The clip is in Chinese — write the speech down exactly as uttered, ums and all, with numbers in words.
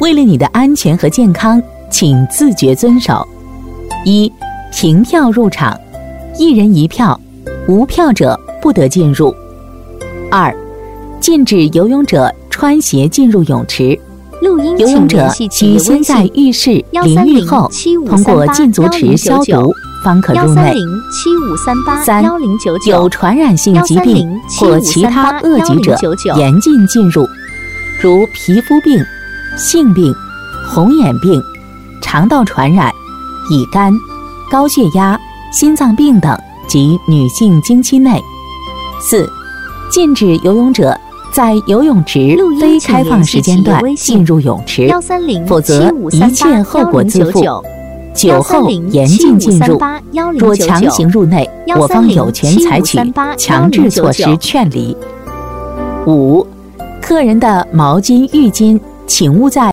为了你的安全和健康，请自觉遵守。一、凭票入场，一人一票，无票者不得进入。二、禁止游泳者穿鞋进入泳池。 录音游泳者需先在浴室淋浴后，通过禁足池消毒，方可入内。三、有传染性疾病或其他恶疾者，严禁进入，如皮肤病、性病、红眼病、肠道传染、乙肝、高血压、心脏病等及女性经期内。四、禁止游泳者在游泳池非开放时间段进入泳池，否则一切后果自负。酒后严禁进入，若强行入内，我方有权采取强制措施劝离。五、客人的毛巾、浴巾，请勿在